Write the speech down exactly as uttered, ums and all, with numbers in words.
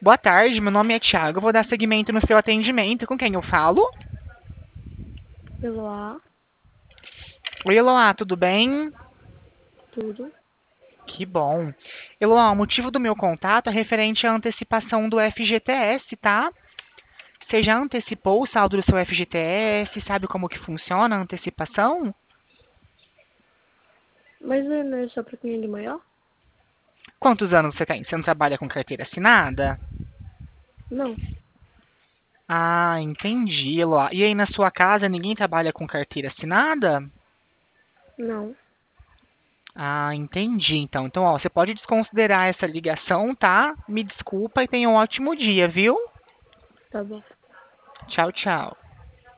Boa tarde, meu nome é Thiago, eu vou dar seguimento no seu atendimento. Com quem eu falo? Eloá, Oi, Eloá, tudo bem? tudo. Que bom. Eloá, o motivo do meu contato é referente à antecipação do F G T S, tá? Você já antecipou o saldo do seu F G T S? Sabe como que funciona a antecipação? Mas é, não é só pra quem é de maior? Quantos anos você tem? Você não trabalha com carteira assinada? Não, Ah, entendi, Eloá. E aí na sua casa ninguém trabalha com carteira assinada? não. Ah, entendi. Então, então, ó, você pode desconsiderar essa ligação, tá? Me desculpa e tenha um ótimo dia, viu? Tá bom. Tchau, tchau.